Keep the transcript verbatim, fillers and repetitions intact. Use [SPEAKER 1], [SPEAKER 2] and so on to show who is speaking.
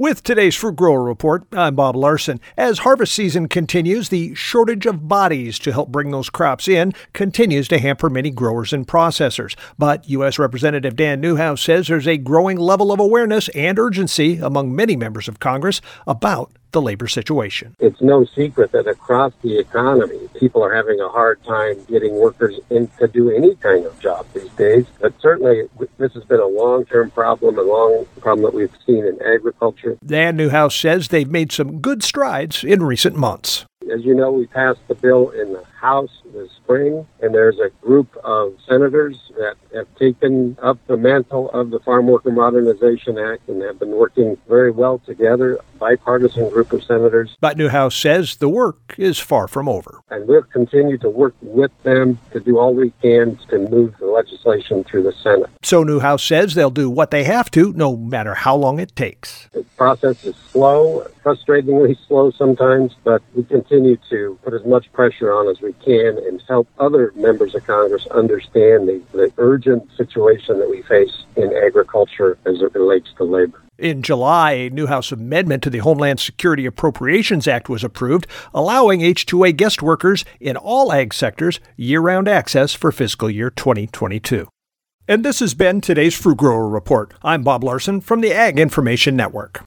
[SPEAKER 1] With today's Fruit Grower Report, I'm Bob Larson. As harvest season continues, the shortage of bodies to help bring those crops in continues to hamper many growers and processors. But U S Representative Dan Newhouse says there's a growing level of awareness and urgency among many members of Congress about the labor situation.
[SPEAKER 2] It's no secret that across the economy, people are having a hard time getting workers in to do any kind of job these days. But certainly, this has been a long-term problem, a long problem that we've seen in agriculture.
[SPEAKER 1] Dan Newhouse says they've made some good strides in recent months.
[SPEAKER 2] As you know, we passed the bill in the House this spring, and there's a group of senators that have taken up the mantle of the Farm Worker Modernization Act and have been working very well together, a bipartisan group of senators.
[SPEAKER 1] But Newhouse says the work is far from over.
[SPEAKER 2] And we'll continue to work with them to do all we can to move the legislation through the Senate.
[SPEAKER 1] So Newhouse says they'll do what they have to, no matter how long it takes.
[SPEAKER 2] The process is slow, frustratingly slow sometimes, but we continue to put as much pressure on as we can and help other members of Congress understand the, the urgent situation that we face in agriculture as it relates to labor.
[SPEAKER 1] In July, a Newhouse amendment to the Homeland Security Appropriations Act was approved, allowing H two A guest workers in all ag sectors year-round access for fiscal year twenty twenty-two. And this has been today's Fruit Grower Report. I'm Bob Larson from the Ag Information Network.